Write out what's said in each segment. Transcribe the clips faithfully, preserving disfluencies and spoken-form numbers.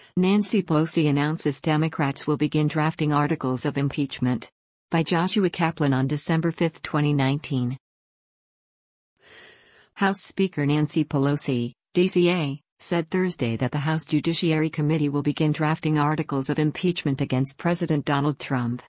Nancy Pelosi announces Democrats will begin drafting articles of impeachment. By Joshua Kaplan on December fifth, twenty nineteen. House Speaker Nancy Pelosi, D C A, said Thursday that the House Judiciary Committee will begin drafting articles of impeachment against President Donald Trump.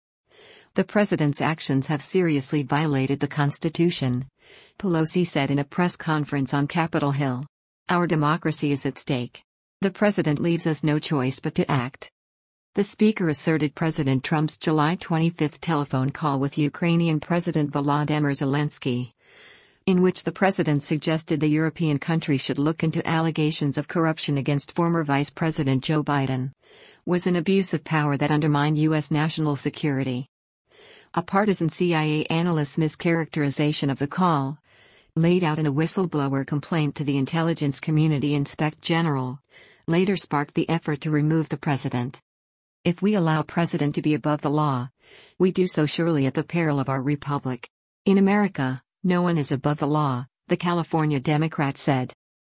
The president's actions have seriously violated the Constitution, Pelosi said in a press conference on Capitol Hill. Our democracy is at stake. The president leaves us no choice but to act. The speaker asserted President Trump's July twenty-fifth telephone call with Ukrainian President Volodymyr Zelensky, in which the president suggested the European country should look into allegations of corruption against former Vice President Joe Biden, was an abuse of power that undermined U S national security. A partisan C I A analyst's mischaracterization of the call, laid out in a whistleblower complaint to the intelligence community Inspector General, later sparked the effort to remove the president. If we allow president to be above the law, we do so surely at the peril of our republic. In America, no one is above the law, the California Democrat said.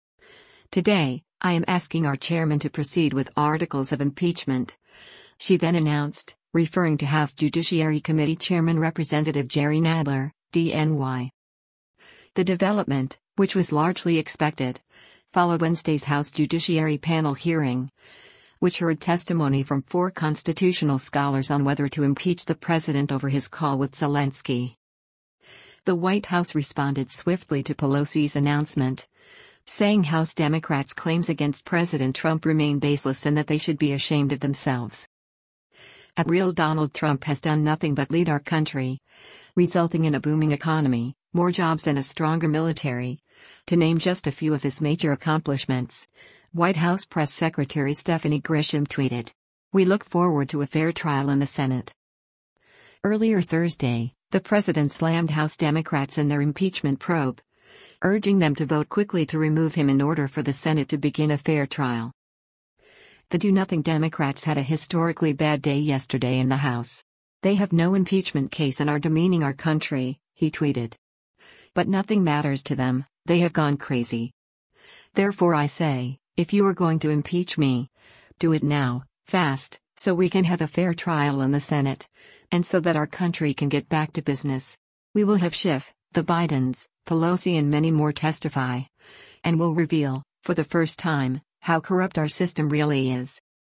Today, I am asking our chairman to proceed with articles of impeachment, she then announced, referring to House Judiciary Committee Chairman Representative Jerry Nadler, D N Y. The development, which was largely expected, followed Wednesday's House Judiciary Panel hearing, which heard testimony from four constitutional scholars on whether to impeach the president over his call with Zelensky. The White House responded swiftly to Pelosi's announcement, saying House Democrats' claims against President Trump remain baseless and that they should be ashamed of themselves. At real Donald Trump has done nothing but lead our country, resulting in a booming economy, more jobs and a stronger military, to name just a few of his major accomplishments, White House Press Secretary Stephanie Grisham tweeted. We look forward to a fair trial in the Senate. Earlier Thursday, the president slammed House Democrats in their impeachment probe, urging them to vote quickly to remove him in order for the Senate to begin a fair trial. The do-nothing Democrats had a historically bad day yesterday in the House. They have no impeachment case and are demeaning our country, he tweeted. But nothing matters to them, they have gone crazy. Therefore I say, if you are going to impeach me, do it now, fast, so we can have a fair trial in the Senate, and so that our country can get back to business. We will have Schiff, the Bidens, Pelosi and many more testify, and will reveal, for the first time, how corrupt our system really is.